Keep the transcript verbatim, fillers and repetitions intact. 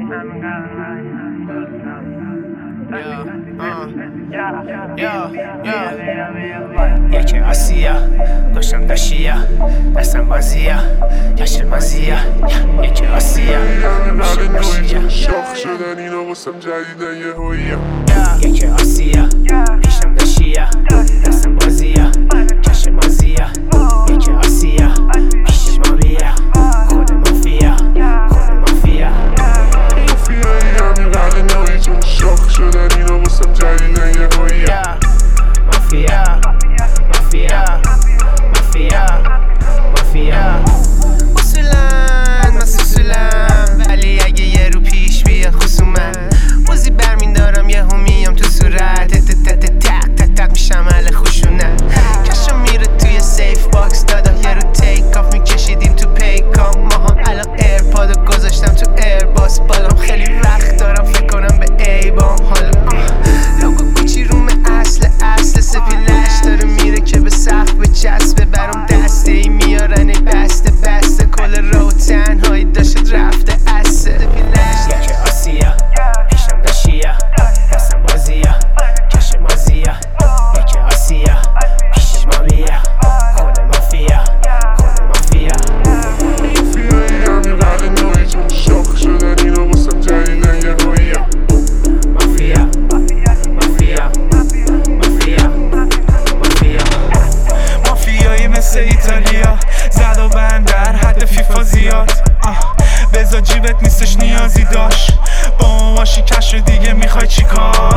یکی آسیا گوشم داشیا دستم بازیا یاشل مازیا یکی آسیا گوشم داشیا شاخ شدن اینا واسم جدیدن یه هویه یکی آسیا پیشم داشیا دستم بازیا یاشل مازیا یکی آسیا پیش ما بیا خود مافیا خود مافیا مافیایی همین قرن نوعی چون شاخ شدن اینا واسم جدیدن یه هویه مافیا مافیا مافیا مافیا اصولاً من سوسولم ولی اگه یه رو پیش بیاد خصومت موزی برمین دارم یه همیم تو صورت تت تت تک تک تک میشم اهل خشونت کشم میره توی سیف باکس دادا یه رو تیک آف میکشیدیم تو پیکام ما هم الان ایرپادو گذاشتم تو ایرباس بالام خیلی وقت دارم فکر کنم به ایبام حالا لوگو کوچی روم اصل اصل سپیلش داره میره که به سقف به چسبه برام دسته ای میارن ای بسته بسته کل رو تنهایی داشت رفته اسه یکی آسیا پیشم داشیا دستم بازیا کش مازیا یکی آسیا پیش ما بیا خود مافیا خود مافیا مافیایی همین قرن نوعی چون شاخ شدن اینا واسم جدیدن یه هویه مافیا مافیا مافیا مافیا مافیایی مثل ایتالیا زد و بند در حد فیفا زیاد بذار جیبت نیستش نیازی داشت با ما باشی کش دیگه میخوای چی کار